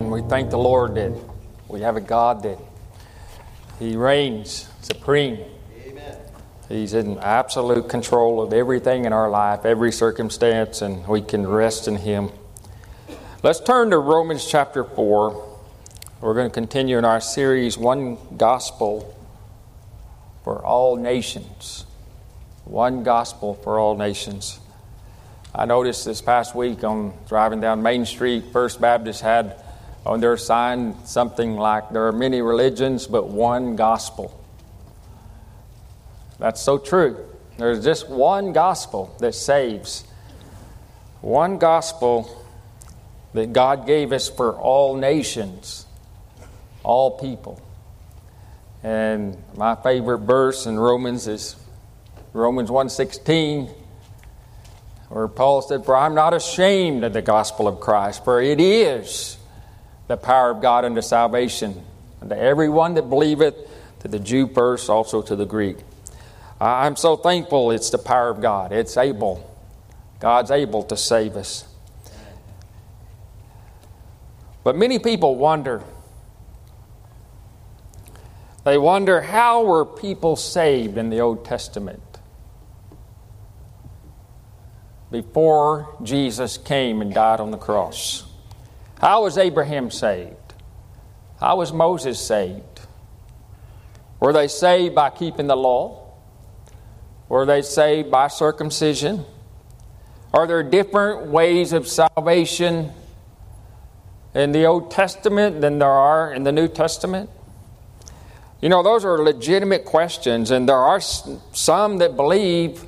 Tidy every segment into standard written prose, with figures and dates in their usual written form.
And we thank the Lord that we have a God that He reigns supreme. Amen. He's in absolute control of everything in our life, every circumstance, and we can rest in Him. Let's turn to Romans chapter 4. We're going to continue in our series, One Gospel for All Nations. One Gospel for All Nations. I noticed this past week on driving down Main Street, First Baptist had on their sign something like, there are many religions but one gospel. That's so true. There's just one gospel that saves. One gospel that God gave us for all nations, all people. And my favorite verse in Romans is Romans 1:16, where Paul said, "For I'm not ashamed of the gospel of Christ, for it is the power of God unto salvation, unto everyone that believeth, to the Jew first, also to the Greek." I'm so thankful it's the power of God. It's able. God's able to save us. But many people wonder. They wonder, how were people saved in the Old Testament before Jesus came and died on the cross? How was Abraham saved? How was Moses saved? Were they saved by keeping the law? Were they saved by circumcision? Are there different ways of salvation in the Old Testament than there are in the New Testament? You know, those are legitimate questions, and there are some that believe,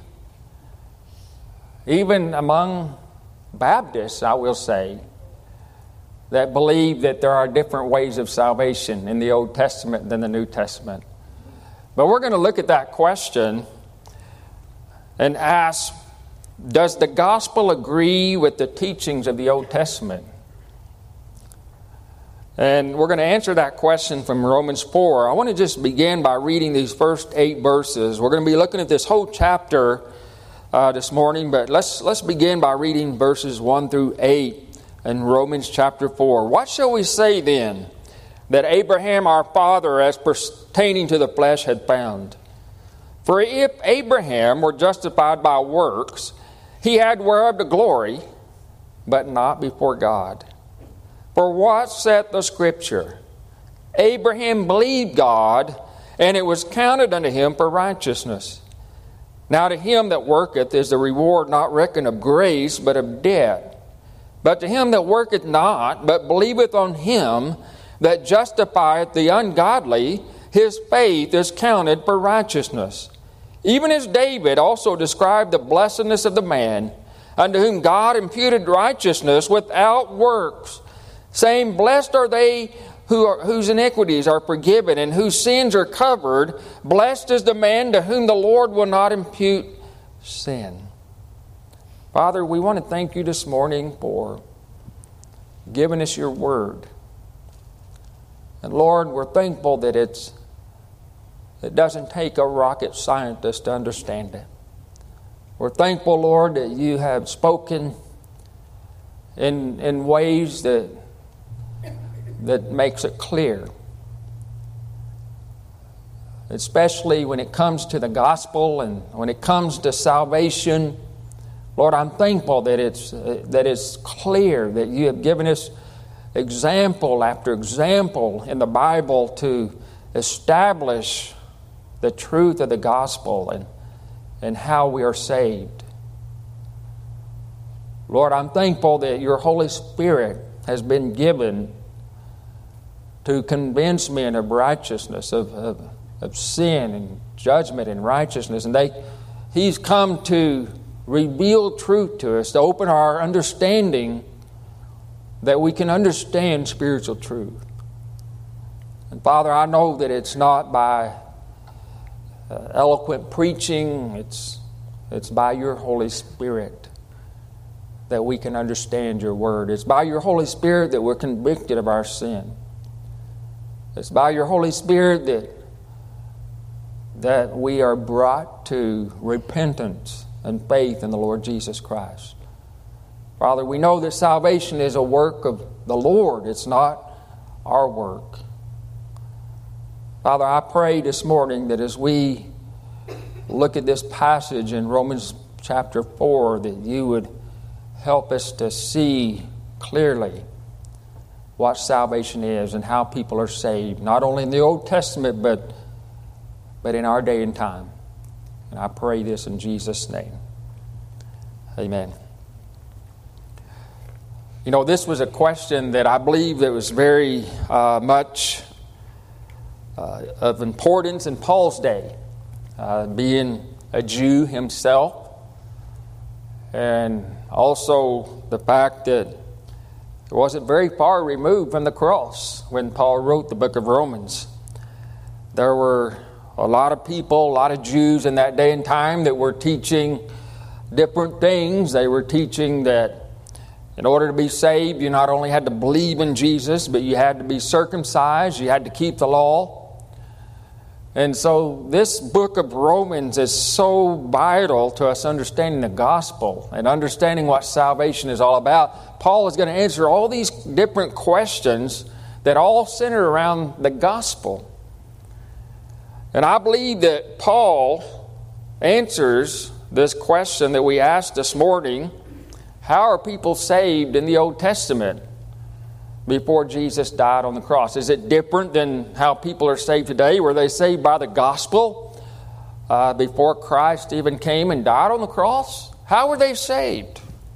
even among Baptists, I will say, that believe that there are different ways of salvation in the Old Testament than the New Testament. But we're going to look at that question and ask, does the gospel agree with the teachings of the Old Testament? And we're going to answer that question from Romans 4. I want to just begin by reading these first 8 verses. We're going to be looking at this whole chapter this morning, but let's begin by reading verses 1 through 8 in Romans chapter 4. What shall we say then that Abraham our father as pertaining to the flesh had found? For if Abraham were justified by works, he had whereof to glory, but not before God. For what saith the Scripture? Abraham believed God, and it was counted unto him for righteousness. Now to him that worketh is the reward not reckoned of grace, but of debt. But to him that worketh not, but believeth on him that justifieth the ungodly, his faith is counted for righteousness. Even as David also described the blessedness of the man, unto whom God imputed righteousness without works, saying, Blessed are they whose iniquities are forgiven and whose sins are covered. Blessed is the man to whom the Lord will not impute sin. Father, we want to thank you this morning for giving us your word. And Lord, we're thankful that it doesn't take a rocket scientist to understand it. We're thankful, Lord, that you have spoken in ways that makes it clear. Especially when it comes to the gospel and when it comes to salvation. Lord, I'm thankful that it's clear that you have given us example after example in the Bible to establish the truth of the gospel and how we are saved. Lord, I'm thankful that your Holy Spirit has been given to convince men of righteousness, of sin and judgment and righteousness. And He's come to reveal truth to us, to open our understanding that we can understand spiritual truth. And Father, I know that it's not by eloquent preaching, it's by your Holy Spirit that we can understand your word. It's by your Holy Spirit that we're convicted of our sin. It's by your Holy Spirit that we are brought to repentance and faith in the Lord Jesus Christ. Father, we know that salvation is a work of the Lord. It's not our work. Father, I pray this morning that as we look at this passage in Romans chapter 4, that you would help us to see clearly what salvation is and how people are saved, not only in the Old Testament, but in our day and time. And I pray this in Jesus' name. Amen. You know, this was a question that I believe that was very much of importance in Paul's day, being a Jew himself, and also the fact that it wasn't very far removed from the cross when Paul wrote the book of Romans. There were a lot of people, a lot of Jews in that day and time that were teaching different things. They were teaching that in order to be saved, you not only had to believe in Jesus, but you had to be circumcised, you had to keep the law. And so this book of Romans is so vital to us understanding the gospel and understanding what salvation is all about. Paul is going to answer all these different questions that all center around the gospel. And I believe that Paul answers this question that we asked this morning: how are people saved in the Old Testament before Jesus died on the cross? Is it different than how people are saved today? Were they saved by the gospel before Christ even came and died on the cross? How were they saved?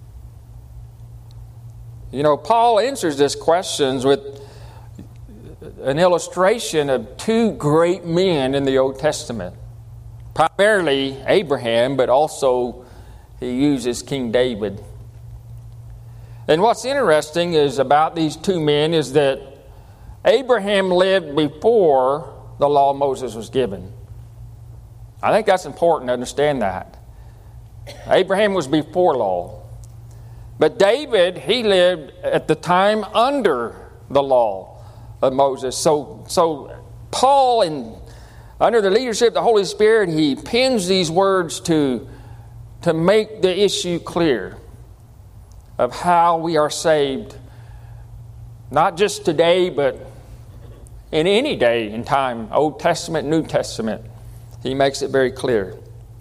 You know, Paul answers these questions with an illustration of two great men in the Old Testament. Primarily Abraham, but also he uses King David. And what's interesting is about these two men is that Abraham lived before the law of Moses was given. I think that's important to understand that. Abraham was before law. But David, he lived at the time under the law of Moses. So Paul, under the leadership of the Holy Spirit, he pens these words to make the issue clear of how we are saved, not just today, but in any day in time, Old Testament, New Testament. He makes it very clear.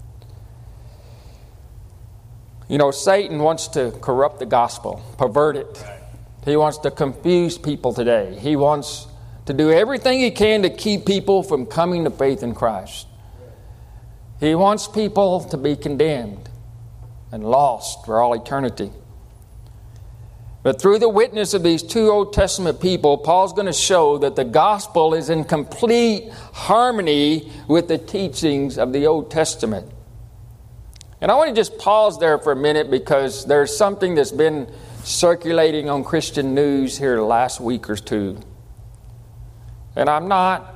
You know, Satan wants to corrupt the gospel, pervert it. He wants to confuse people today. He wants to do everything he can to keep people from coming to faith in Christ. He wants people to be condemned and lost for all eternity. But through the witness of these two Old Testament people, Paul's going to show that the gospel is in complete harmony with the teachings of the Old Testament. And I want to just pause there for a minute, because there's something that's been circulating on Christian news here the last week or two. And I'm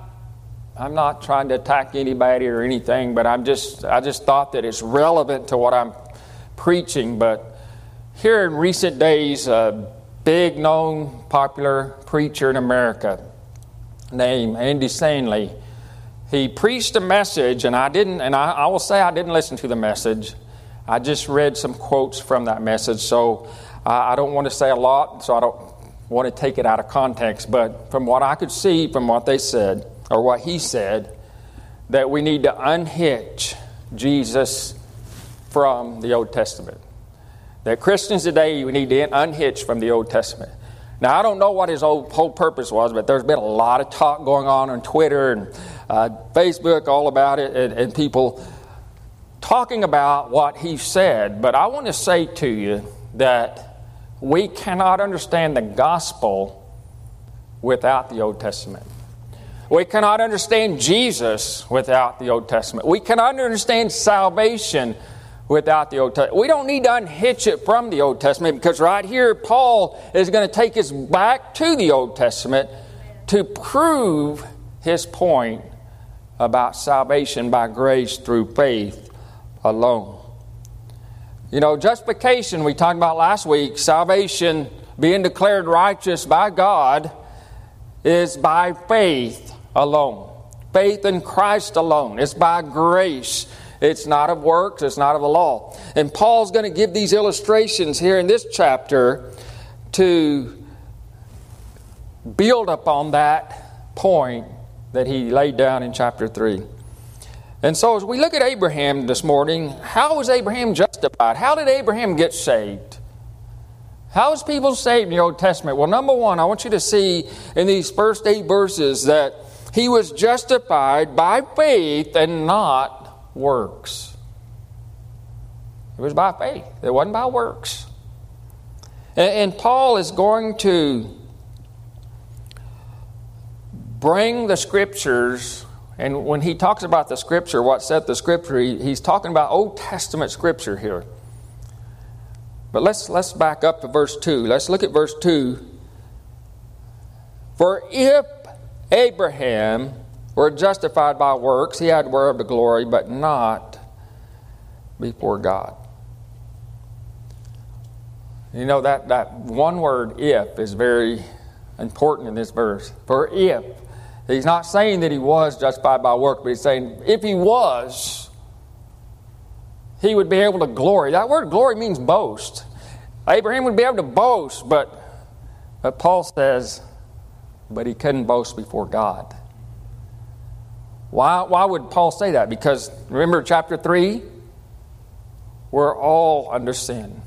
not trying to attack anybody or anything, but I just thought that it's relevant to what I'm preaching. But here in recent days, a big known popular preacher in America named Andy Stanley, he preached a message, and I will say I didn't listen to the message. I just read some quotes from that message, so I don't want to say a lot, so I don't want to take it out of context. But from what I could see, from what they said, or what he said, that we need to unhitch Jesus from the Old Testament. That Christians today, we need to unhitch from the Old Testament. Now, I don't know what his whole purpose was, but there's been a lot of talk going on Twitter and Facebook all about it, and people talking about what he said. But I want to say to you that we cannot understand the gospel without the Old Testament. We cannot understand Jesus without the Old Testament. We cannot understand salvation without the Old Testament. We don't need to unhitch it from the Old Testament, because right here Paul is going to take us back to the Old Testament to prove his point about salvation by grace through faith alone. You know, justification, we talked about last week, salvation, being declared righteous by God, is by faith alone. Faith in Christ alone. It's by grace. It's not of works. It's not of the law. And Paul's going to give these illustrations here in this chapter to build upon that point that he laid down in chapter 3. And so as we look at Abraham this morning, how was Abraham justified? How did Abraham get saved? How was people saved in the Old Testament? Well, number one, I want you to see in these first 8 verses that he was justified by faith and not works. It was by faith. It wasn't by works. And Paul is going to bring the Scriptures, and when he talks about the Scripture, what set the Scripture, he's talking about Old Testament Scripture here. But let's back up to verse 2. Let's look at verse 2. For if Abraham were justified by works, he had whereof the glory, but not before God. You know, that one word, if, is very important in this verse. For if. He's not saying that he was justified by work, but he's saying if he was, he would be able to glory. That word glory means boast. Abraham would be able to boast, but Paul says, but he couldn't boast before God. Why would Paul say that? Because remember chapter 3? We're all under sin.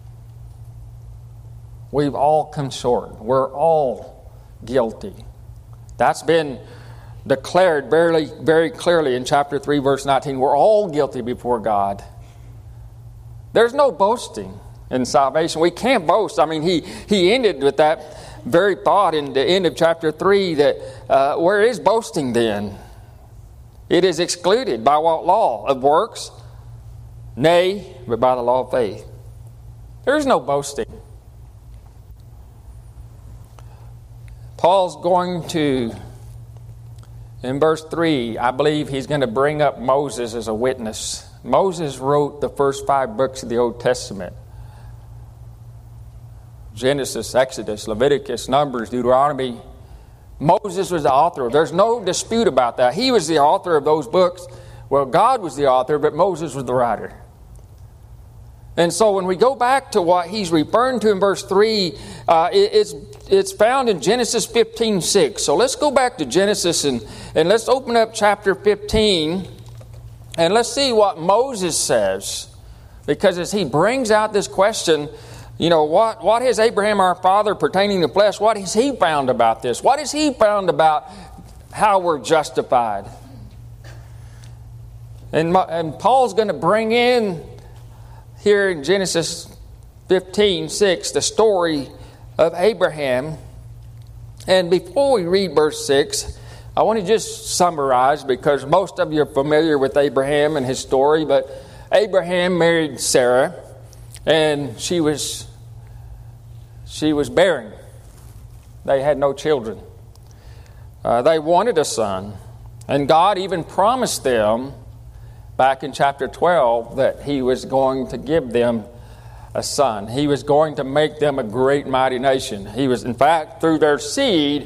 We've all come short. We're all guilty. That's been declared very, very clearly in chapter 3, verse 19. We're all guilty before God. There's no boasting in salvation. We can't boast. I mean, he ended with that very thought in the end of chapter 3 that where is boasting then? It is excluded by what law? Of works? Nay, but by the law of faith. There's no boasting. Paul's going to, in verse 3, I believe he's going to bring up Moses as a witness. Moses wrote the first 5 books of the Old Testament. Genesis, Exodus, Leviticus, Numbers, Deuteronomy. Moses was the author. There's no dispute about that. He was the author of those books. Well, God was the author, but Moses was the writer. And so when we go back to what he's referring to in verse 3, it's found in Genesis 15:6. So let's go back to Genesis and let's open up chapter 15 and let's see what Moses says. Because as he brings out this question, you know, what has Abraham our father pertaining to flesh, what has he found about this? What has he found about how we're justified? And Paul's going to bring in here in Genesis 15:6 the story of Abraham. And before we read verse 6, I want to just summarize, because most of you are familiar with Abraham and his story, but Abraham married Sarah, and she was barren. They had no children. They wanted a son, and God even promised them back in chapter 12 that he was going to give them a son. He was going to make them a great mighty nation. He was, in fact, through their seed,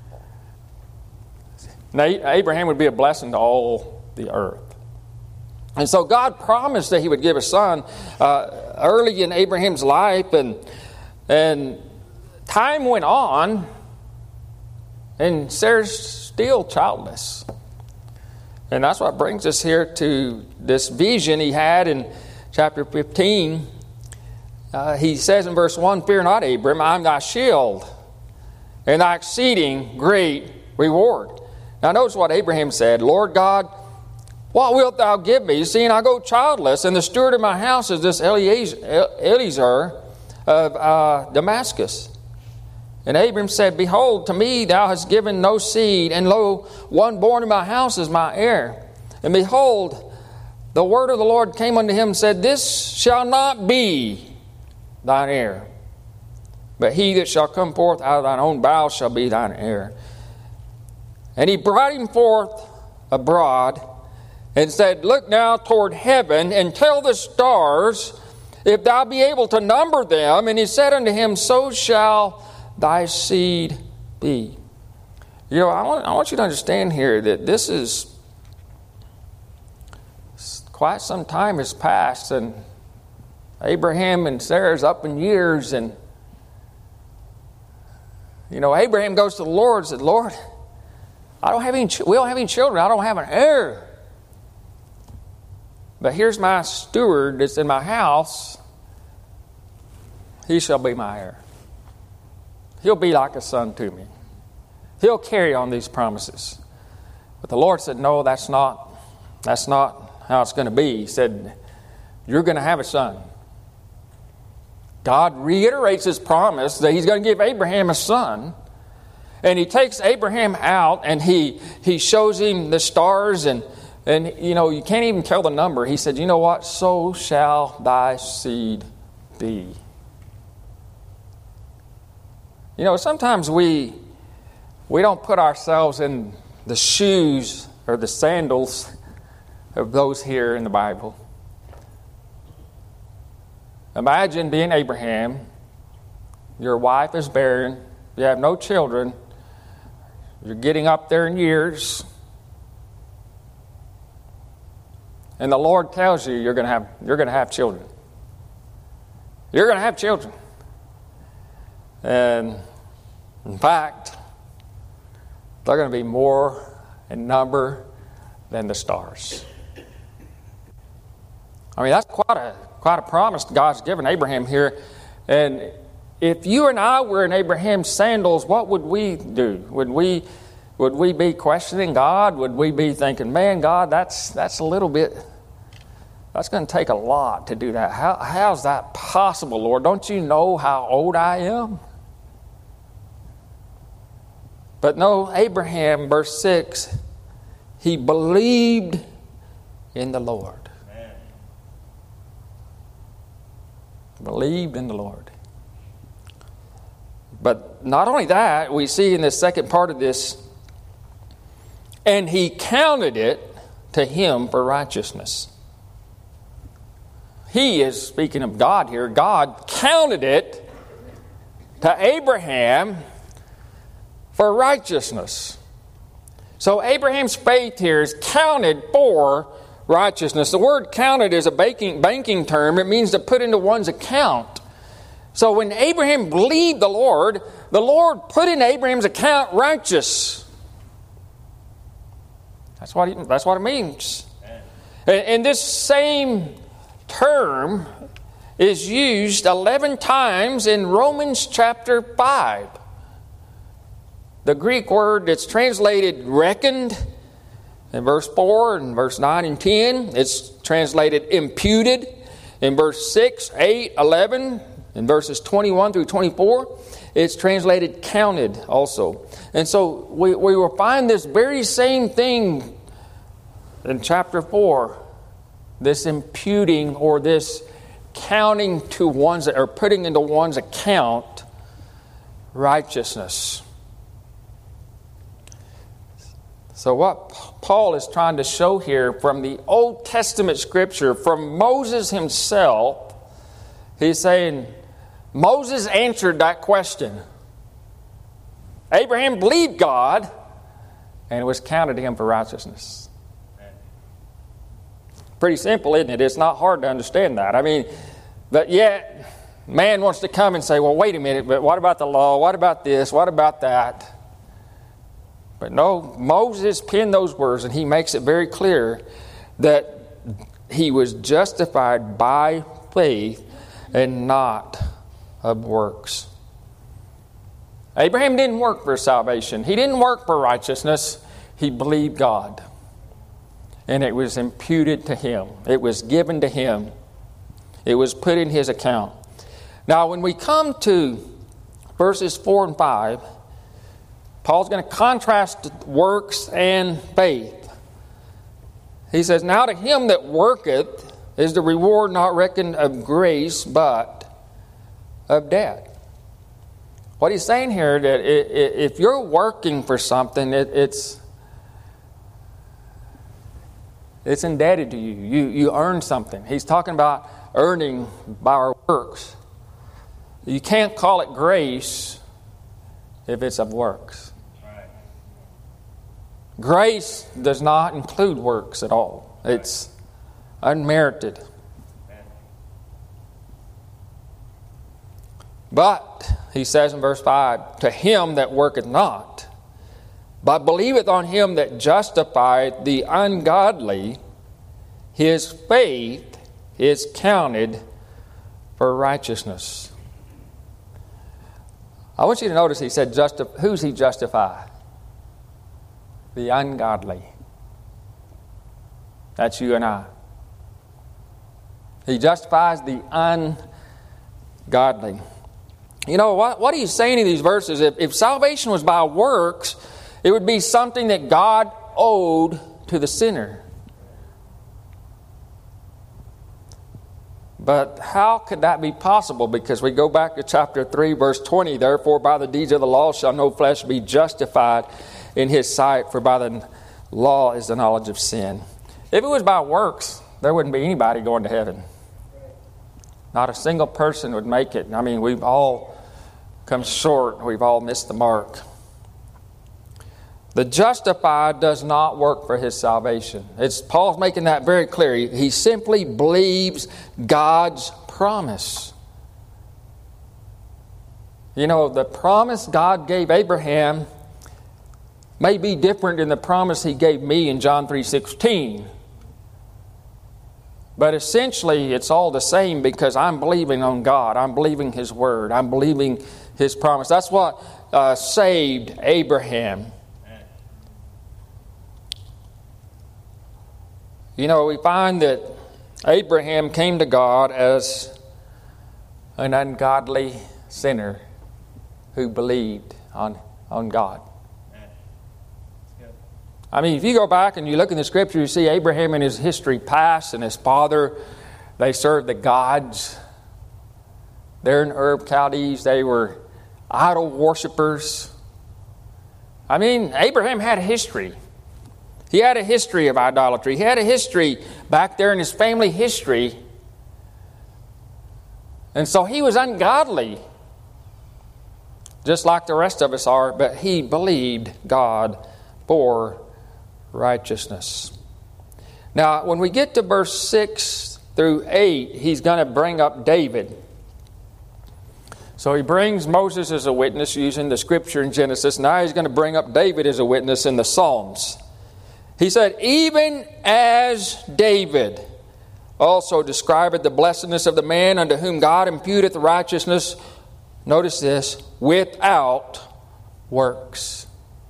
Abraham would be a blessing to all the earth. And so God promised that he would give a son early in Abraham's life, and time went on, and Sarah's still childless. And that's what brings us here to this vision he had in chapter 15. He says in verse 1, Fear not, Abram, I am thy shield, and thy exceeding great reward. Now notice what Abraham said, Lord God, what wilt thou give me, seeing I go childless, and the steward of my house is this Eliezer of Damascus? And Abram said, Behold, to me thou hast given no seed, and lo, one born in my house is my heir. And behold, the word of the Lord came unto him and said, This shall not be thine heir, but he that shall come forth out of thine own bowels shall be thine heir. And he brought him forth abroad, and said, Look now toward heaven, and tell the stars, if thou be able to number them. And he said unto him, So shall thy seed be. You know, I want you to understand here that this is quite some time has passed, and Abraham and Sarah's up in years, and Abraham goes to the Lord and said, Lord, we don't have any children. I don't have an heir. But here's my steward that's in my house. He shall be my heir. He'll be like a son to me. He'll carry on these promises. But the Lord said, no, that's not how it's going to be. He said, you're going to have a son. God reiterates His promise that He's going to give Abraham a son. And He takes Abraham out and He shows him the stars and you can't even tell the number. He said, you know what? So shall thy seed be. Sometimes we don't put ourselves in the shoes or the sandals of those here in the Bible. Imagine being Abraham. Your wife is barren. You have no children. You're getting up there in years. And the Lord tells you you're going to have children. You're going to have children. And in fact, they're going to be more in number than the stars. I mean, that's quite a promise God's given Abraham here. And if you and I were in Abraham's sandals, what would we do? Would we be questioning God? Would we be thinking, man, God, that's a little bit, that's going to take a lot to do that. How's that possible, Lord? Don't you know how old I am? But no, Abraham, verse 6, he believed in the Lord. Amen. Believed in the Lord. But not only that, we see in the second part of this, and he counted it to him for righteousness. He is speaking of God here. God counted it to Abraham for righteousness. So Abraham's faith here is counted for righteousness. The word counted is a banking term. It means to put into one's account. So when Abraham believed the Lord put in Abraham's account righteous. That's what it means. And this same term is used 11 times in Romans chapter 5. The Greek word that's translated reckoned in verse 4 and verse 9 and 10. It's translated imputed in verse 6, 8, 11, in verses 21 through 24. It's translated counted also. And so we will find this very same thing in chapter 4. This imputing or this counting to one's, or putting into one's account righteousness. So what Paul is trying to show here from the Old Testament Scripture, from Moses himself, he's saying, Moses answered that question. Abraham believed God, and it was counted to him for righteousness. Pretty simple, isn't it? It's not hard to understand that. I mean, but yet, man wants to come and say, well, wait a minute, but what about the law? What about this? What about that? But no, Moses penned those words, and he makes it very clear that he was justified by faith and not of works. Abraham didn't work for salvation. He didn't work for righteousness. He believed God. And it was imputed to him. It was given to him. It was put in his account. Now, when we come to verses 4 and 5, Paul's going to contrast works and faith. He says, now to him that worketh is the reward not reckoned of grace, but of debt. What he's saying here, that if you're working for something, it's indebted to you. You earn something. He's talking about earning by our works. You can't call it grace if it's of works. Grace does not include works at all. It's unmerited. But he says in verse 5, to him that worketh not, but believeth on him that justifieth the ungodly, his faith is counted for righteousness. I want you to notice he said, who's he justify? The ungodly. That's you and I. He justifies the ungodly. You know, what he's saying in these verses, if salvation was by works, it would be something that God owed to the sinner. But how could that be possible? Because we go back to chapter 3, verse 20. Therefore, by the deeds of the law shall no flesh be justified in his sight, for by the law is the knowledge of sin. If it was by works, there wouldn't be anybody going to heaven. Not a single person would make it. I mean, we've all come short. We've all missed the mark. The justified does not work for his salvation. Paul's making that very clear. He simply believes God's promise. You know, the promise God gave Abraham may be different than the promise he gave me in John 3:16. But essentially, it's all the same because I'm believing on God. I'm believing His Word. I'm believing His promise. That's what saved Abraham. You know, we find that Abraham came to God as an ungodly sinner who believed on God. I mean, if you go back and you look in the Scripture, you see Abraham in his history past and his father, they served the gods. There in Ur of Chaldees, they were idol worshipers. I mean, Abraham had a history. He had a history of idolatry. He had a history back there in his family history. And so he was ungodly, just like the rest of us are, but he believed God for righteousness. Now, when we get to verse 6 through 8, he's going to bring up David. So he brings Moses as a witness using the Scripture in Genesis. Now he's going to bring up David as a witness in the Psalms. He said, even as David also describeth the blessedness of the man unto whom God imputeth righteousness, notice this, without works.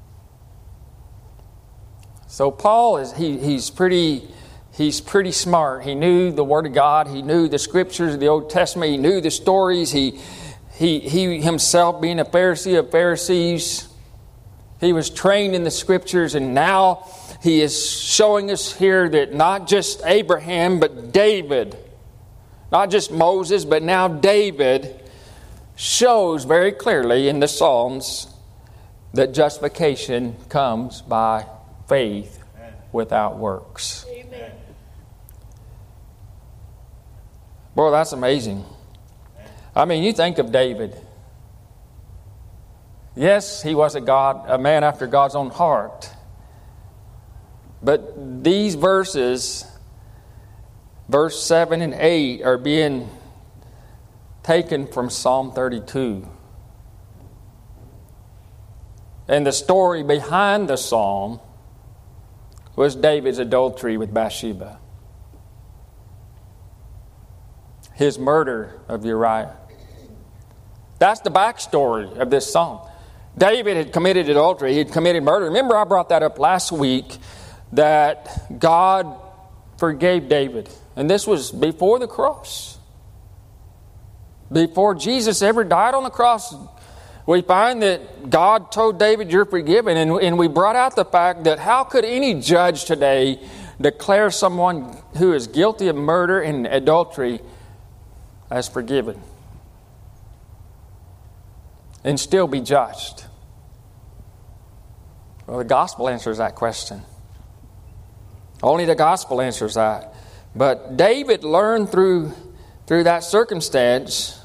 So Paul he's pretty smart. He knew the Word of God. He knew the Scriptures of the Old Testament. He knew the stories. He himself, being a Pharisee of Pharisees, he was trained in the Scriptures, and now he is showing us here that not just Abraham, but David, not just Moses, but now David, shows very clearly in the Psalms that justification comes by faith without works. Amen. Boy, that's amazing. I mean, you think of David. Yes, he was a man after God's own heart. But these verses, verse 7 and 8, are being taken from Psalm 32. And the story behind the psalm was David's adultery with Bathsheba, his murder of Uriah. That's the backstory of this psalm. David had committed adultery. He had committed murder. Remember, I brought that up last week, that God forgave David. And this was before the cross. Before Jesus ever died on the cross, we find that God told David, you're forgiven. And we brought out the fact that how could any judge today declare someone who is guilty of murder and adultery as forgiven and still be judged? Well, the gospel answers that question. Only the gospel answers that. But David learned through that circumstance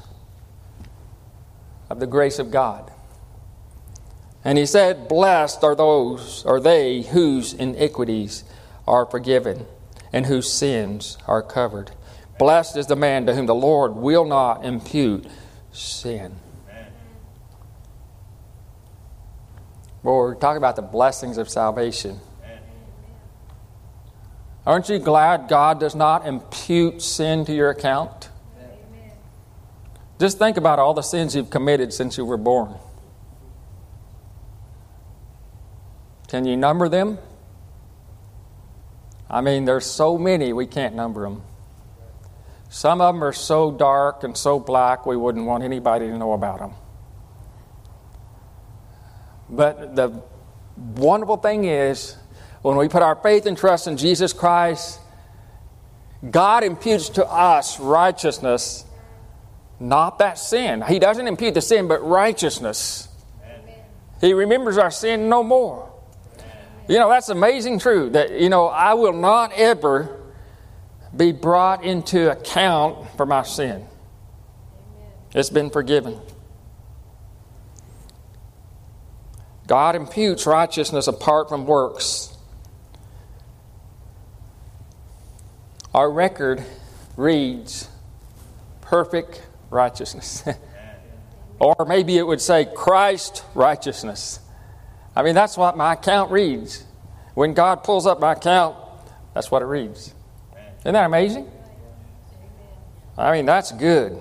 of the grace of God. And he said, blessed are they whose iniquities are forgiven and whose sins are covered. Blessed is the man to whom the Lord will not impute sin. Boy, we're talking about the blessings of salvation. Aren't you glad God does not impute sin to your account? Amen. Just think about all the sins you've committed since you were born. Can you number them? I mean, there's so many we can't number them. Some of them are so dark and so black we wouldn't want anybody to know about them. But the wonderful thing is, when we put our faith and trust in Jesus Christ, God imputes to us righteousness, not that sin. He doesn't impute the sin, but righteousness. Amen. He remembers our sin no more. Amen. That's amazing truth. That, I will not ever be brought into account for my sin. Amen. It's been forgiven. God imputes righteousness apart from works. Our record reads perfect righteousness. Or maybe it would say Christ righteousness. I mean, that's what my account reads. When God pulls up my account, that's what it reads. Isn't that amazing? I mean, that's good.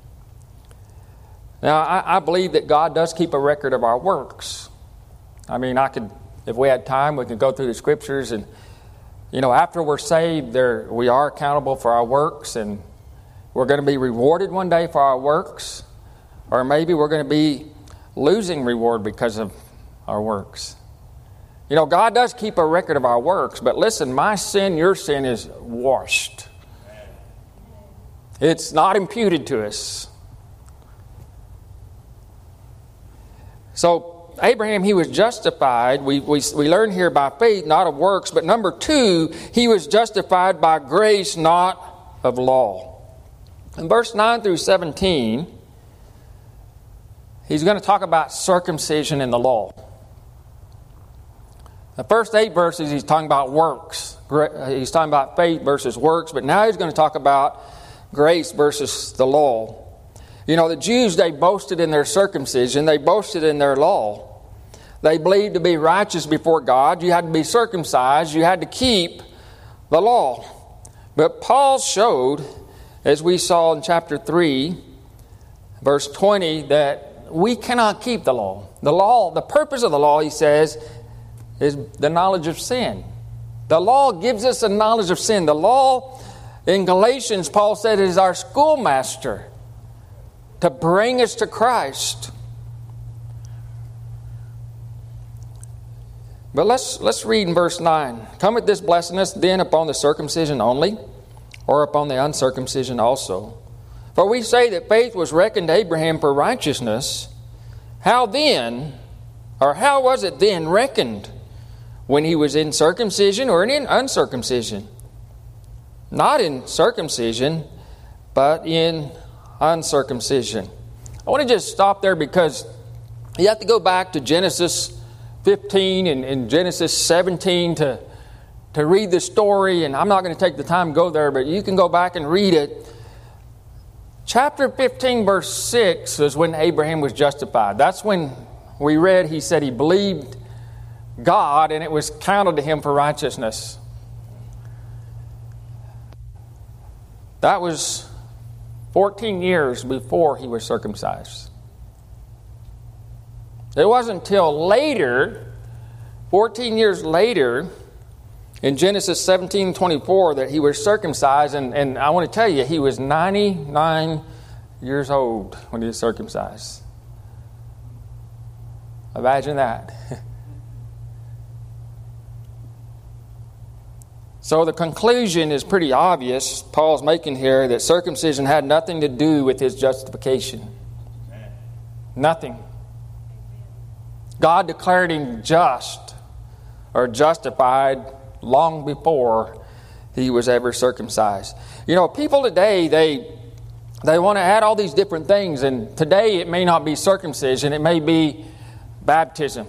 Now, I believe that God does keep a record of our works. I mean, if we had time, we could go through the scriptures and after we're saved, we are accountable for our works, and we're going to be rewarded one day for our works, or maybe we're going to be losing reward because of our works. God does keep a record of our works, but listen, my sin, your sin is washed. It's not imputed to us. So, Abraham, he was justified. We learn here by faith, not of works. But number two, he was justified by grace, not of law. In verse 9 through 17, he's going to talk about circumcision in the law. The first 8 verses, he's talking about works. He's talking about faith versus works. But now he's going to talk about grace versus the law. The Jews, they boasted in their circumcision. They boasted in their law. They believed to be righteous before God, you had to be circumcised, you had to keep the law. But Paul showed, as we saw in chapter 3, verse 20, that we cannot keep the law. The law, the purpose of the law, he says, is the knowledge of sin. The law gives us a knowledge of sin. The law, in Galatians, Paul said, is our schoolmaster to bring us to Christ. But let's read in verse 9. Cometh this blessedness then upon the circumcision only, or upon the uncircumcision also? For we say that faith was reckoned to Abraham for righteousness. How then, or how was it then reckoned? When he was in circumcision or in uncircumcision? Not in circumcision, but in uncircumcision. I want to just stop there because you have to go back to Genesis 15 and Genesis 17 to read the story, and I'm not going to take the time to go there, but you can go back and read it. Chapter 15, verse 6 is when Abraham was justified. That's when we read, he said he believed God and it was counted to him for righteousness. That was 14 years before he was circumcised. It wasn't until later, 14 years later, in Genesis 17:24, that he was circumcised. And I want to tell you, he was 99 years old when he was circumcised. Imagine that. So the conclusion is pretty obvious. Paul's making here that circumcision had nothing to do with his justification. Nothing. God declared him just or justified long before he was ever circumcised. People today, they want to add all these different things, and today it may not be circumcision, it may be baptism.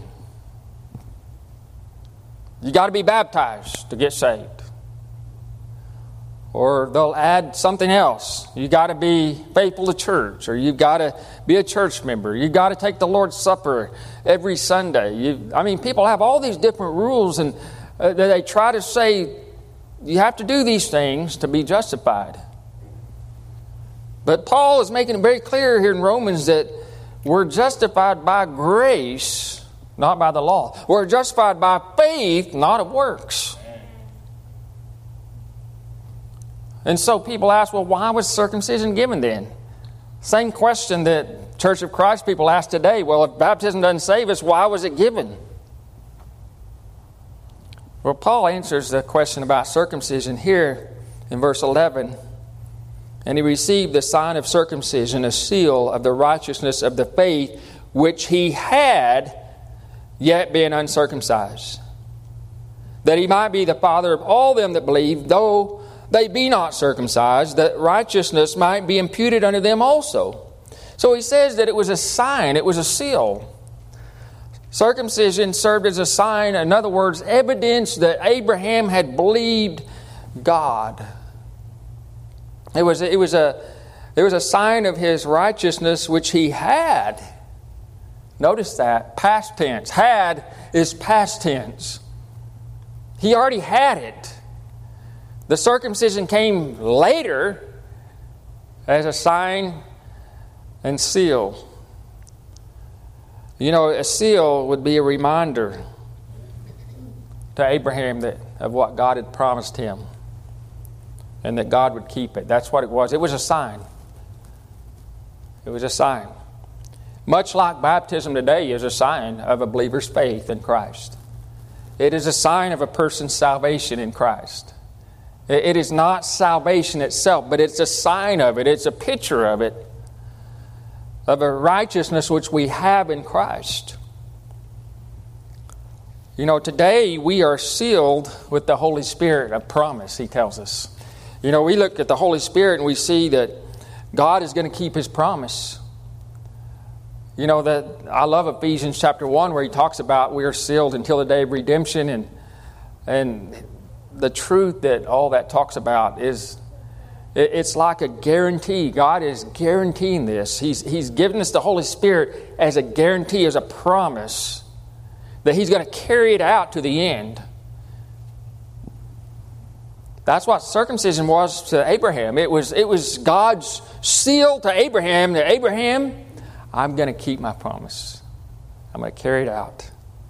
You got to be baptized to get saved. Or they'll add something else. You got to be faithful to church, or you've got to be a church member. You've got to take the Lord's Supper every Sunday. People have all these different rules, and they try to say you have to do these things to be justified. But Paul is making it very clear here in Romans that we're justified by grace, not by the law. We're justified by faith, not of works. And so people ask, well, why was circumcision given then? Same question that Church of Christ people ask today. Well, if baptism doesn't save us, why was it given? Well, Paul answers the question about circumcision here in verse 11. And he received the sign of circumcision, a seal of the righteousness of the faith which he had, yet being uncircumcised, that he might be the father of all them that believe, though they be not circumcised, that righteousness might be imputed unto them also. So he says that it was a sign, it was a seal. Circumcision served as a sign, in other words, evidence that Abraham had believed God. It was a sign of his righteousness which he had. Notice that, past tense. Had is past tense. He already had it. The circumcision came later as a sign and seal. You know, a seal would be a reminder to Abraham of what God had promised him and that God would keep it. That's what it was. It was a sign. It was a sign. Much like baptism today is a sign of a believer's faith in Christ. It is a sign of a person's salvation in Christ. It is not salvation itself, but it's a sign of it. It's a picture of it, of a righteousness which we have in Christ. You know, today we are sealed with the Holy Spirit of promise, he tells us. You know, we look at the Holy Spirit and we see that God is going to keep his promise. You know, that I love Ephesians chapter 1 where he talks about we are sealed until the day of redemption, and the truth that all that talks about is it's like a guarantee. God is guaranteeing this. He's given us the Holy Spirit as a guarantee, as a promise that he's going to carry it out to the end. That's what circumcision was to Abraham. It was God's seal to Abraham that Abraham, I'm going to keep my promise. I'm going to carry it out.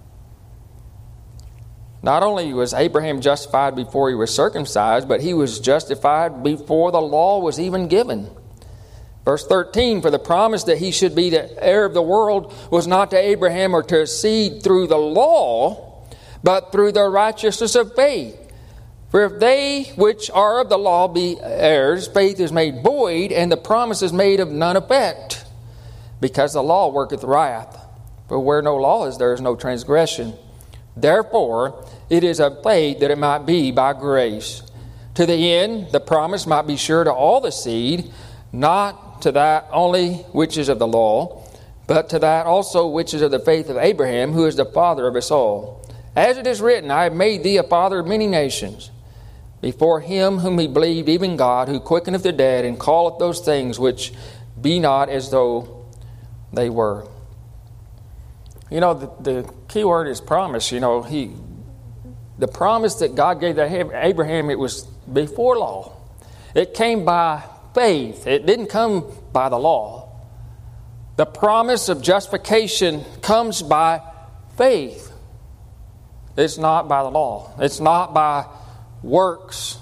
Not only was Abraham justified before he was circumcised, but he was justified before the law was even given. Verse 13, for the promise that he should be the heir of the world was not to Abraham or to his seed through the law, but through the righteousness of faith. For if they which are of the law be heirs, faith is made void, and the promise is made of none effect. Because the law worketh wrath. For where no law is, there is no transgression. Therefore, it is of faith that it might be by grace, to the end the promise might be sure to all the seed, not to that only which is of the law, but to that also which is of the faith of Abraham, who is the father of us all. As it is written, I have made thee a father of many nations, before him whom he believed, even God, who quickeneth the dead, and calleth those things which be not as though they were. You know, the key word is promise. You know, the promise that God gave to Abraham, it was before law. It came by faith. It didn't come by the law. The promise of justification comes by faith. It's not by the law. It's not by works.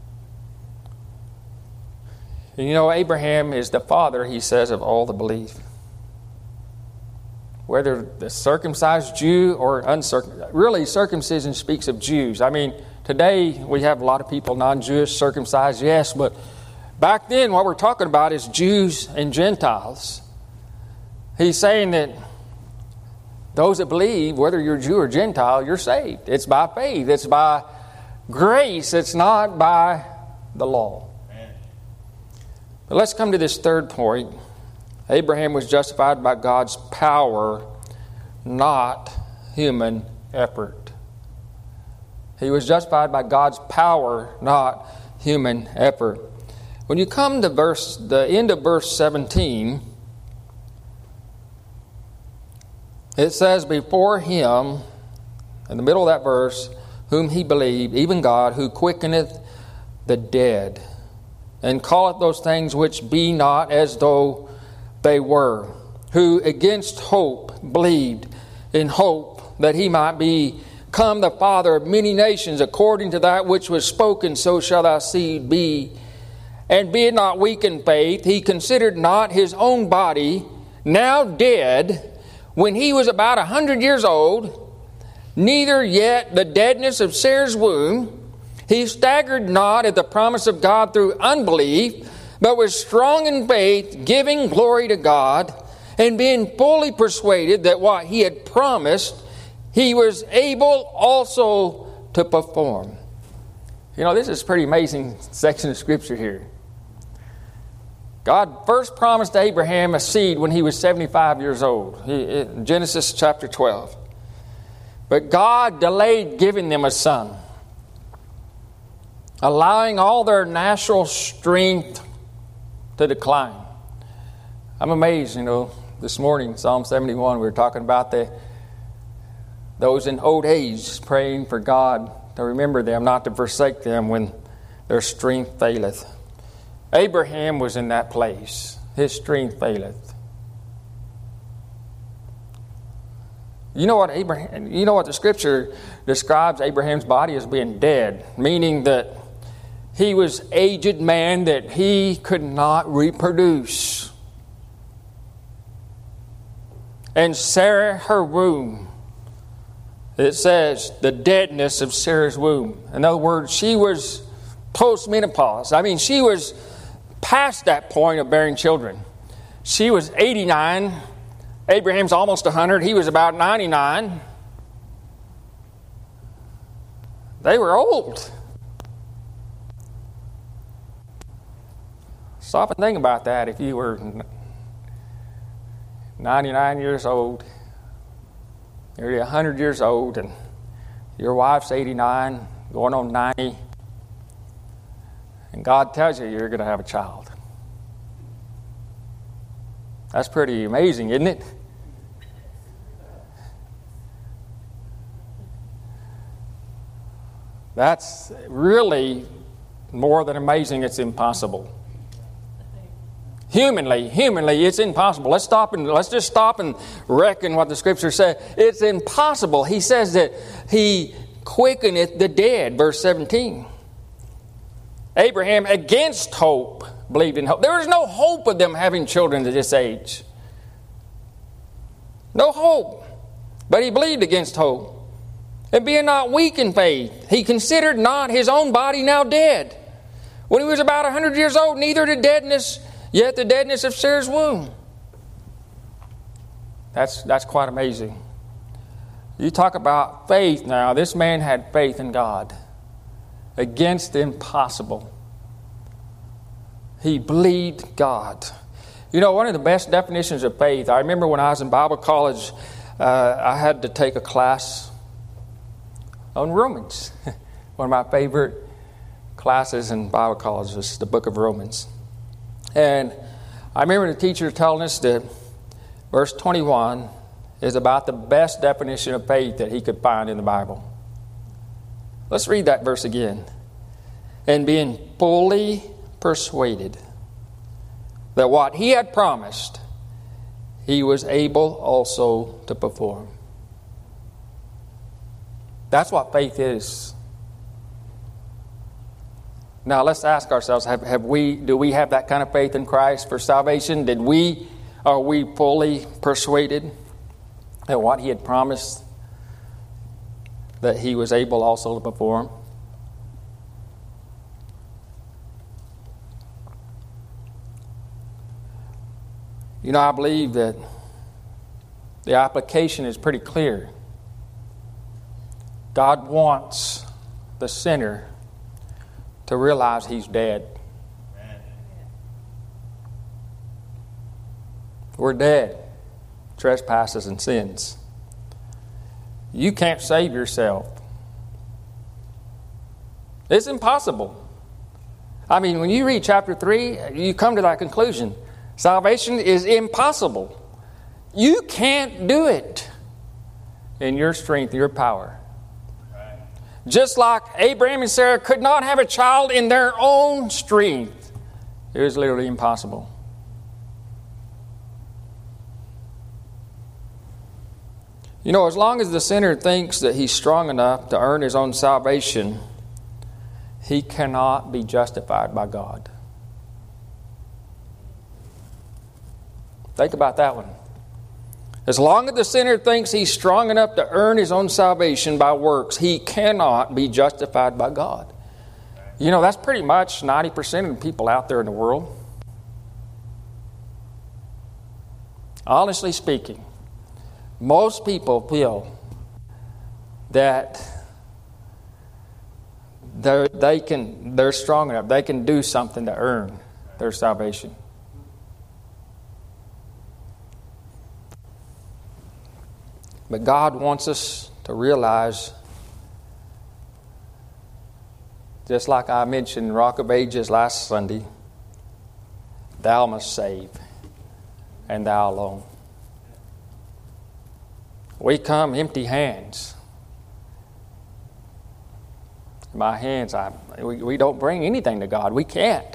And you know, Abraham is the father, he says, of all that believe. Whether the circumcised Jew or uncircumcised. Really, circumcision speaks of Jews. I mean, today we have a lot of people non-Jewish, circumcised, yes, but back then what we're talking about is Jews and Gentiles. He's saying that those that believe, whether you're Jew or Gentile, you're saved. It's by faith. It's by grace. It's not by the law. But let's come to this third point. Abraham was justified by God's power, not human effort. He was justified by God's power, not human effort. When you come to the end of verse 17, it says, before him, in the middle of that verse, whom he believed, even God, who quickeneth the dead, and calleth those things which be not as though they were, who against hope believed in hope that he might become the father of many nations, according to that which was spoken, so shall thy seed be. And being not weak in faith, he considered not his own body, now dead, when he was about 100 years old, neither yet the deadness of Sarah's womb. He staggered not at the promise of God through unbelief, but was strong in faith, giving glory to God, and being fully persuaded that what he had promised, he was able also to perform. You know, this is a pretty amazing section of Scripture here. God first promised Abraham a seed when he was 75 years old, in Genesis chapter 12. But God delayed giving them a son, allowing all their natural strength to decline. I'm amazed, this morning, Psalm 71, we were talking about those in old age praying for God to remember them, not to forsake them when their strength faileth. Abraham was in that place. His strength faileth. You know what the Scripture describes Abraham's body as being dead, meaning that he was aged man, that he could not reproduce. And Sarah, her womb, it says the deadness of Sarah's womb. In other words, she was post-menopause. She was past that point of bearing children. She was 89. Abraham's almost 100. He was about 99. They were old. Stop and think about that. If you were 99 years old, nearly 100 years old, and your wife's 89, going on 90, and God tells you you're going to have a child. That's pretty amazing, isn't it? That's really more than amazing. It's impossible. Humanly, it's impossible. Let's just stop and reckon what the Scripture says. It's impossible. He says that he quickeneth the dead, verse 17. Abraham, against hope, believed in hope. There was no hope of them having children at this age. No hope. But he believed against hope. And being not weak in faith, he considered not his own body now dead, when he was about 100 years old, neither the deadness, yet the deadness of Sarah's womb. That's quite amazing. You talk about faith now. This man had faith in God against the impossible. He believed God. One of the best definitions of faith, I remember when I was in Bible college, I had to take a class on Romans. One of my favorite classes in Bible college was the book of Romans. And I remember the teacher telling us that verse 21 is about the best definition of faith that he could find in the Bible. Let's read that verse again. And being fully persuaded that what he had promised, he was able also to perform. That's what faith is. Now let's ask ourselves, do we have that kind of faith in Christ for salvation? Are we fully persuaded that what he had promised, that he was able also to perform? I believe that the application is pretty clear. God wants the sinner to realize he's dead. We're dead. Trespasses and sins. You can't save yourself. It's impossible. I mean, when you read chapter 3, you come to that conclusion. Salvation is impossible. You can't do it in your strength, your power. Just like Abraham and Sarah could not have a child in their own strength. It was literally impossible. You know, as long as the sinner thinks that he's strong enough to earn his own salvation, he cannot be justified by God. Think about that one. As long as the sinner thinks he's strong enough to earn his own salvation by works, he cannot be justified by God. You know, that's pretty much 90% of the people out there in the world. Honestly speaking, most people feel that they're strong enough. They can do something to earn their salvation. But God wants us to realize, just like I mentioned Rock of Ages last Sunday, thou must save, and thou alone. We come empty hands. My hands, we don't bring anything to God. We can't.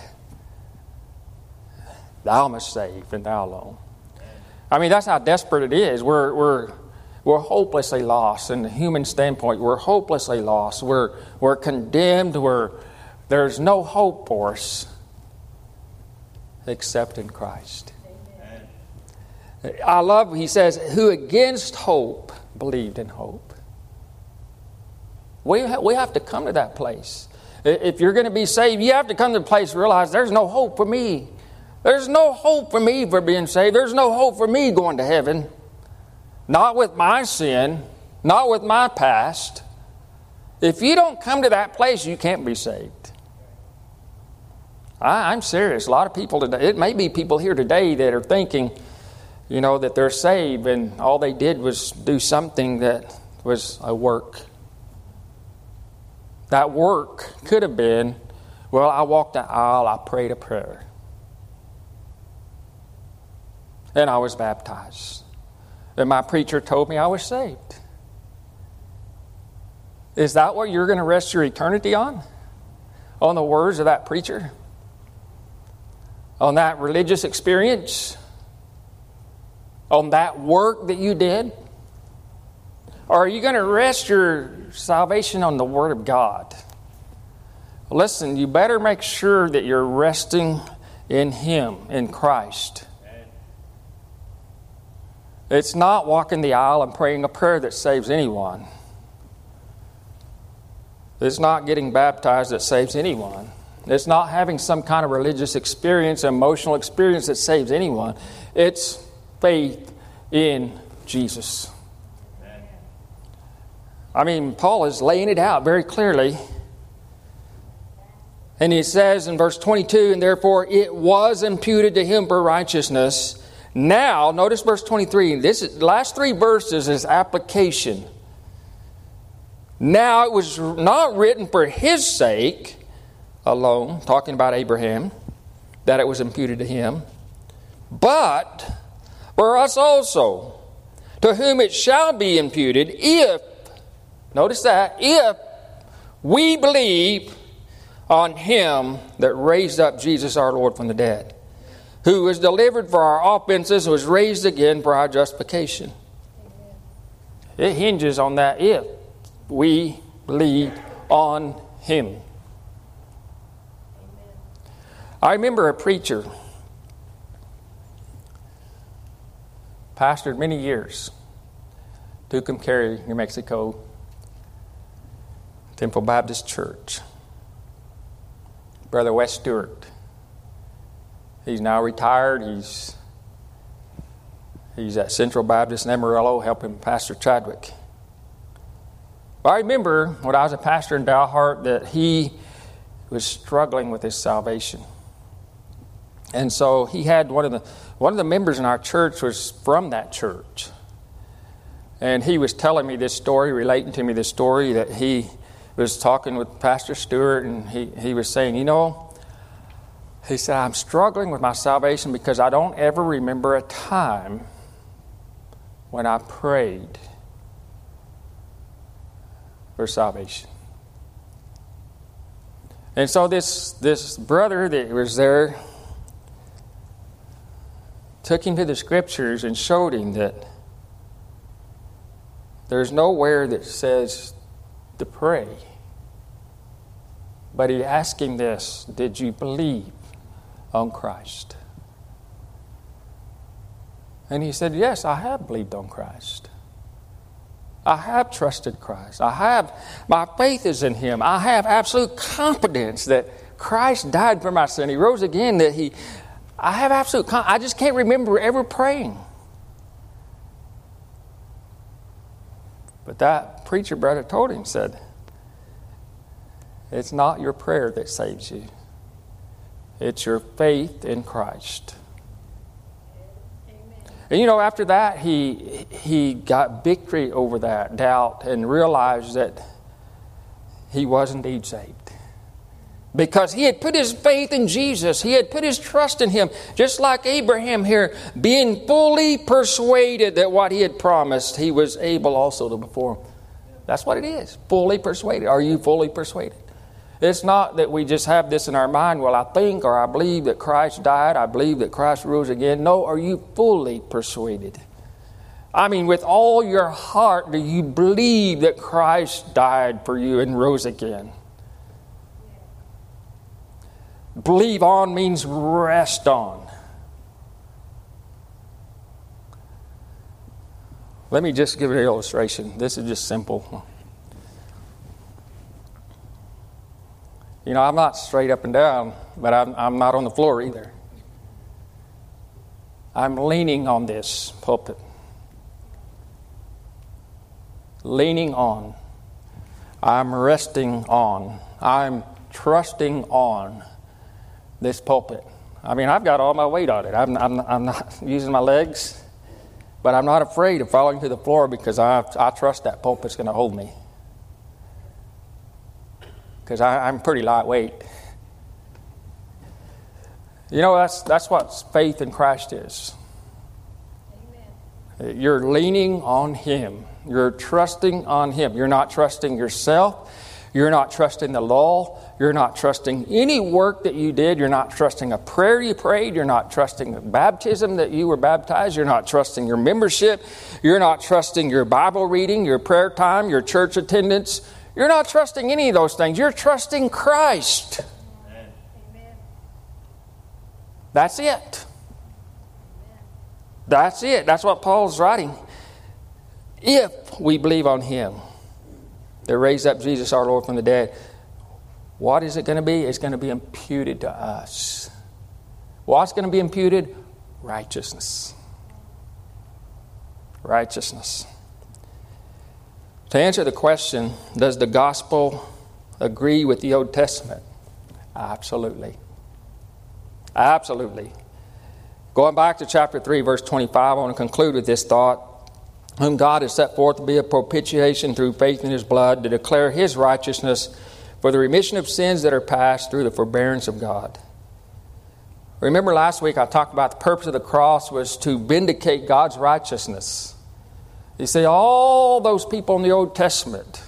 Thou must save, and thou alone. I mean, that's how desperate it is. We're hopelessly lost. In the human standpoint, we're hopelessly lost. We're condemned. There's no hope for us except in Christ. Amen. I love, he says, who against hope believed in hope. We have to come to that place. If you're going to be saved, you have to come to the place and realize there's no hope for me. There's no hope for me for being saved. There's no hope for me going to heaven. Not with my sin, not with my past. If you don't come to that place, you can't be saved. I'm serious. A lot of people today, it may be people here today that are thinking, you know, that they're saved and all they did was do something that was a work. That work could have been, well, I walked the aisle, I prayed a prayer. And I was baptized. And my preacher told me I was saved. Is that what you're going to rest your eternity on? On the words of that preacher? On that religious experience? On that work that you did? Or are you going to rest your salvation on the Word of God? Listen, you better make sure that you're resting in Him, in Christ. It's not walking the aisle and praying a prayer that saves anyone. It's not getting baptized that saves anyone. It's not having some kind of religious experience, emotional experience that saves anyone. It's faith in Jesus. Amen. I mean, Paul is laying it out very clearly. And he says in verse 22, and therefore it was imputed to him for righteousness. Now, notice verse 23. The last three verses is application. Now it was not written for his sake alone, talking about Abraham, that it was imputed to him, but for us also, to whom it shall be imputed, if, notice that, if we believe on him that raised up Jesus our Lord from the dead, who was delivered for our offenses and was raised again for our justification. It hinges on that if we believe on him. I remember a preacher, pastored many years, Tucumcari, New Mexico, Temple Baptist Church. Brother Wes Stewart. He's now retired. He's at Central Baptist in Amarillo helping Pastor Chadwick. But I remember when I was a pastor in Dalhart that he was struggling with his salvation. And so he had one of the members in our church was from that church. And he was telling me this story, relating to me this story that he was talking with Pastor Stewart, and he was saying, you know, He said, I'm struggling with my salvation because I don't ever remember a time when I prayed for salvation. And so this brother that was there took him to the Scriptures and showed him that there's nowhere that says to pray. But he asked him this, did you believe on Christ? And he said, yes, I have believed on Christ. I have trusted Christ. My faith is in Him. I have absolute confidence that Christ died for my sin. He rose again, I have absolute confidence. I just can't remember ever praying. But that preacher brother told him, said, it's not your prayer that saves you. It's your faith in Christ. And after that, he got victory over that doubt and realized that he was indeed saved. Because he had put his faith in Jesus. He had put his trust in Him. Just like Abraham here, being fully persuaded that what he had promised, he was able also to perform. That's what it is. Fully persuaded. Are you fully persuaded? It's not that we just have this in our mind, well, I think or I believe that Christ died, I believe that Christ rose again. No, are you fully persuaded? I mean, with all your heart, do you believe that Christ died for you and rose again? Believe on means rest on. Let me just give you an illustration. This is just simple. I'm not straight up and down, but I'm not on the floor either. I'm leaning on this pulpit. Leaning on. I'm resting on. I'm trusting on this pulpit. I mean, I've got all my weight on it. I'm not using my legs, but I'm not afraid of falling to the floor because I trust that pulpit's going to hold me. Because I'm pretty lightweight. That's what faith in Christ is. Amen. You're leaning on Him. You're trusting on Him. You're not trusting yourself. You're not trusting the law. You're not trusting any work that you did. You're not trusting a prayer you prayed. You're not trusting the baptism that you were baptized. You're not trusting your membership. You're not trusting your Bible reading, your prayer time, your church attendance. You're not trusting any of those things. You're trusting Christ. Amen. That's it. That's it. That's what Paul's writing. If we believe on Him that raised up Jesus our Lord from the dead, what is it going to be? It's going to be imputed to us. What's going to be imputed? Righteousness. Righteousness. To answer the question, does the gospel agree with the Old Testament? Absolutely. Absolutely. Going back to chapter 3, verse 25, I want to conclude with this thought. Whom God has set forth to be a propitiation through faith in His blood, to declare His righteousness for the remission of sins that are past through the forbearance of God. Remember last week I talked about the purpose of the cross was to vindicate God's righteousness. You see, all those people in the Old Testament,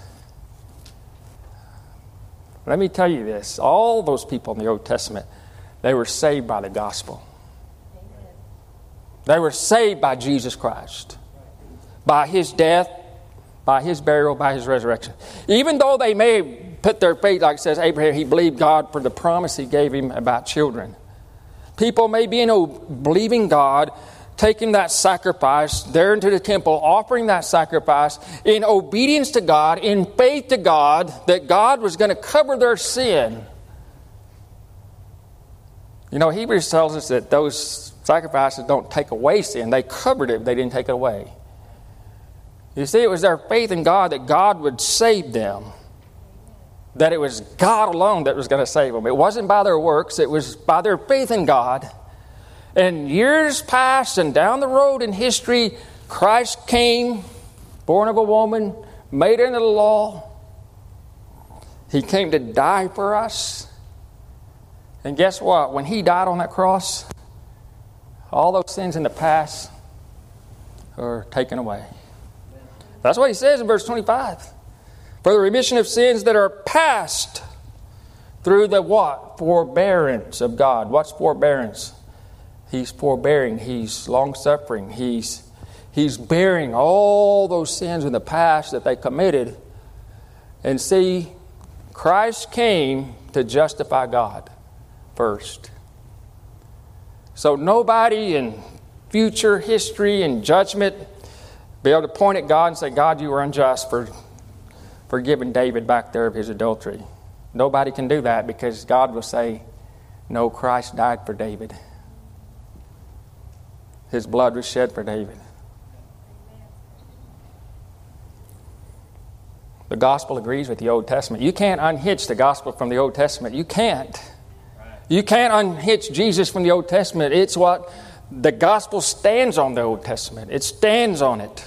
let me tell you this, all those people in the Old Testament, they were saved by the gospel. Amen. They were saved by Jesus Christ, by His death, by His burial, by His resurrection. Even though they may put their faith, like it says Abraham, he believed God for the promise He gave him about children. People may be believing God, taking that sacrifice there into the temple, offering that sacrifice in obedience to God, in faith to God, that God was going to cover their sin. Hebrews tells us that those sacrifices don't take away sin. They covered it, they didn't take it away. You see, it was their faith in God that God would save them. That it was God alone that was going to save them. It wasn't by their works, it was by their faith in God. And years passed, and down the road in history, Christ came, born of a woman, made under the law. He came to die for us. And guess what? When he died on that cross, all those sins in the past are taken away. That's what he says in verse 25. For the remission of sins that are past through the what? Forbearance of God. What's forbearance? He's forbearing. He's long-suffering. He's bearing all those sins in the past that they committed. And see, Christ came to justify God first. So nobody in future history and judgment be able to point at God and say, God, you were unjust for giving David back there of his adultery. Nobody can do that, because God will say, no, Christ died for David. His blood was shed for David. The gospel agrees with the Old Testament. You can't unhitch the gospel from the Old Testament. You can't. You can't unhitch Jesus from the Old Testament. It's what the gospel stands on, the Old Testament. It stands on it.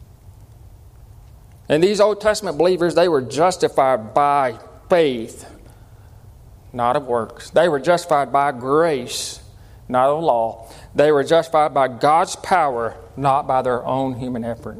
And these Old Testament believers, they were justified by faith, not of works. They were justified by grace, not of law. They were justified by God's power, not by their own human effort.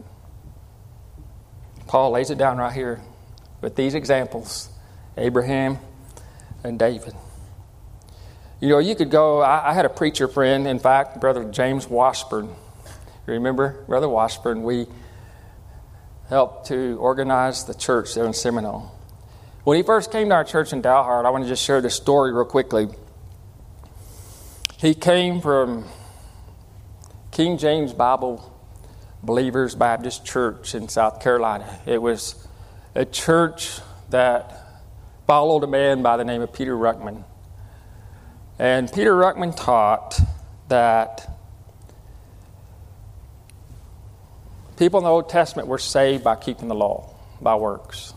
Paul lays it down right here with these examples, Abraham and David. You know, you could go, I had a preacher friend, in fact, Brother James Washburn. You remember Brother Washburn? We helped to organize the church there in Seminole. When he first came to our church in Dalhart, I want to just share this story real quickly. He came from King James Bible Believers Baptist Church in South Carolina. It was a church that followed a man by the name of Peter Ruckman. And Peter Ruckman taught that people in the Old Testament were saved by keeping the law, by works.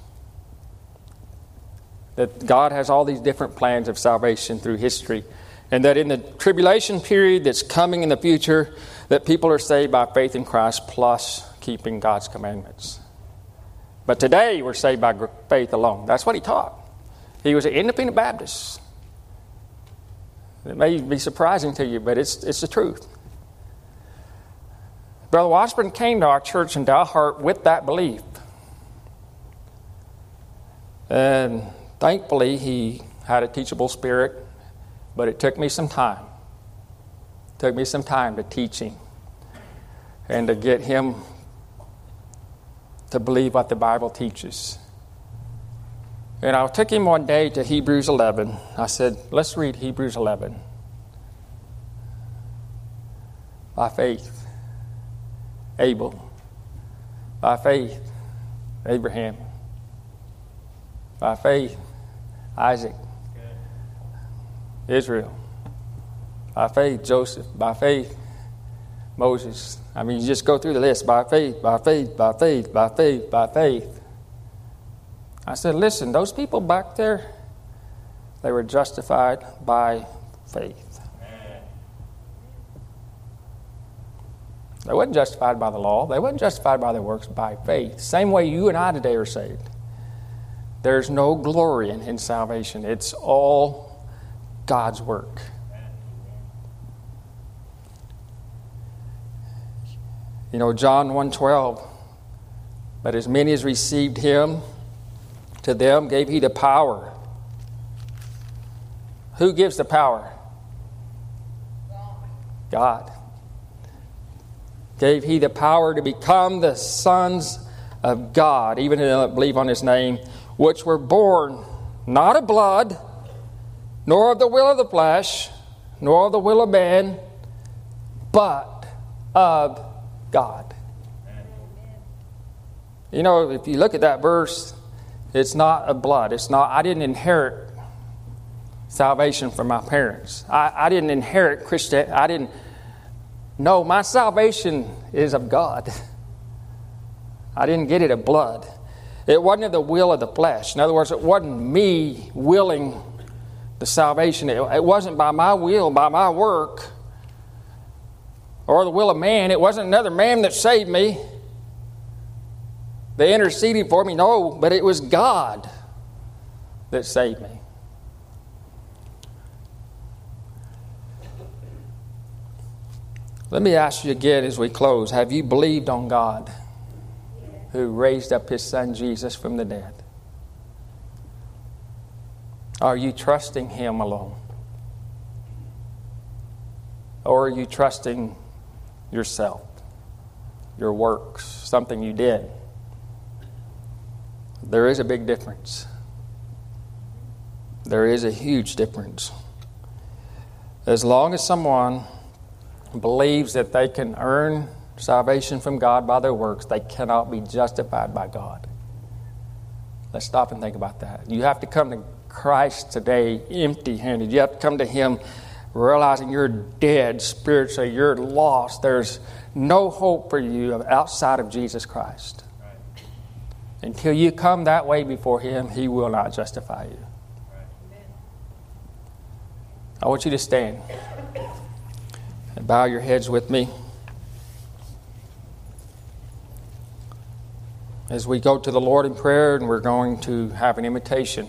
That God has all these different plans of salvation through history. And that in the tribulation period that's coming in the future, that people are saved by faith in Christ plus keeping God's commandments. But today we're saved by faith alone. That's what he taught. He was an independent Baptist. It may be surprising to you, but it's the truth. Brother Washburn came to our church in Dalhart with that belief. And thankfully he had a teachable spirit, but it took me some time. It took me some time to teach him and to get him to believe what the Bible teaches. And I took him one day to Hebrews 11. I said, let's read Hebrews 11. By faith, Abel. By faith, Abraham. By faith, Isaac. Israel. By faith, Joseph. By faith, Moses. I mean, you just go through the list. By faith, by faith, by faith, by faith, by faith. I said, listen, those people back there, they were justified by faith. They weren't justified by the law. They weren't justified by their works, by faith. Same way you and I today are saved. There's no glory in salvation. It's all God's work. You know, John 1:12, but as many as received him, to them gave he the power. Who gives the power? God. Gave he the power to become the sons of God, even if they don't believe on his name, which were born not of blood, nor of the will of the flesh, nor of the will of man, but of God. You know, if you look at that verse, it's not of blood. It's not, I didn't inherit salvation from my parents. I didn't inherit Christianity. No, my salvation is of God. I didn't get it of blood. It wasn't of the will of the flesh. In other words, it wasn't me willing the salvation. It wasn't by my will, by my work, or the will of man. It wasn't another man that saved me. They interceded for me. No, but it was God that saved me. Let me ask you again as we close. Have you believed on God who raised up His Son Jesus from the dead? Are you trusting Him alone? Or are you trusting yourself, your works, something you did? There is a big difference. There is a huge difference. As long as someone believes that they can earn salvation from God by their works, they cannot be justified by God. Let's stop and think about that. You have to come to Christ today empty-handed. You have to come to Him realizing you're dead spiritually. You're lost. There's no hope for you outside of Jesus Christ. Right. Until you come that way before Him, He will not justify you. Right. I want you to stand and bow your heads with me as we go to the Lord in prayer, and we're going to have an invitation.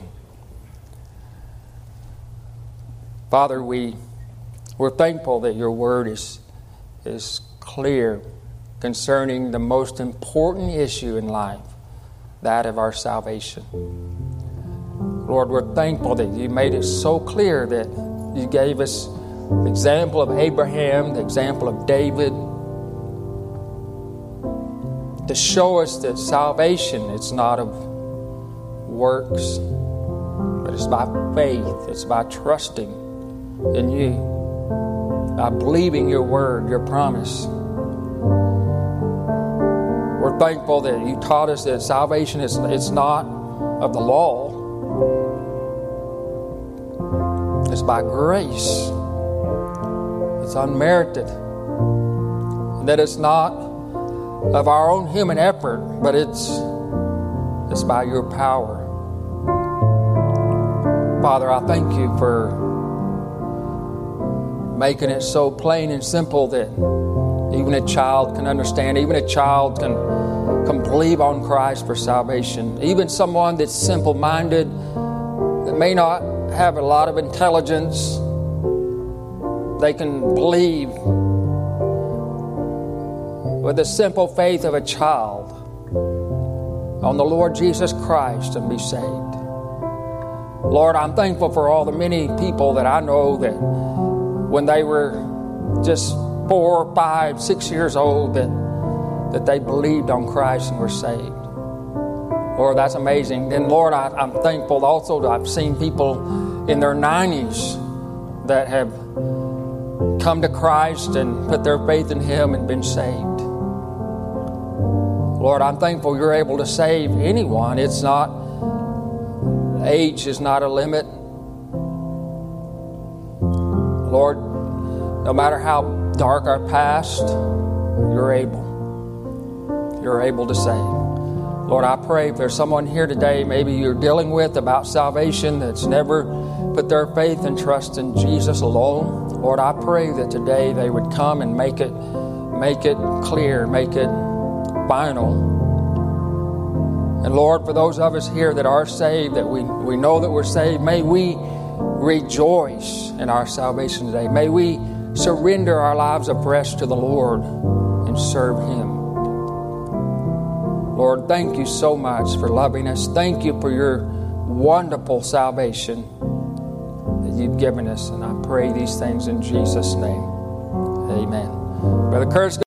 Father, we're thankful that your word is clear concerning the most important issue in life, that of our salvation. Lord, we're thankful that you made it so clear that you gave us the example of Abraham, the example of David, to show us that salvation, it's not of works, but it's by faith. It's by trusting in you, by believing your word, your promise. We're thankful that you taught us that salvation it's not of the law. It's by grace. It's unmerited. And that it's not of our own human effort, but it's by your power. Father, I thank you for making it so plain and simple that even a child can understand, even a child can believe on Christ for salvation. Even someone that's simple-minded, that may not have a lot of intelligence, they can believe with the simple faith of a child on the Lord Jesus Christ and be saved. Lord, I'm thankful for all the many people that I know that when they were just 4, 5, 6 years old that they believed on Christ and were saved. Lord, that's amazing. Then, Lord, I'm thankful also that I've seen people in their 90s that have come to Christ and put their faith in Him and been saved. Lord, I'm thankful you're able to save anyone. It's not, age is not a limit. Lord, no matter how dark our past, you're able. You're able to save. Lord, I pray if there's someone here today maybe you're dealing with about salvation that's never put their faith and trust in Jesus alone, Lord, I pray that today they would come and make it clear, make it final. And Lord, for those of us here that are saved, that we know that we're saved, may we rejoice in our salvation today. May we surrender our lives afresh to the Lord and serve Him. Lord, thank you so much for loving us. Thank you for your wonderful salvation that you've given us. And I pray these things in Jesus' name. Amen. Brother Curtis.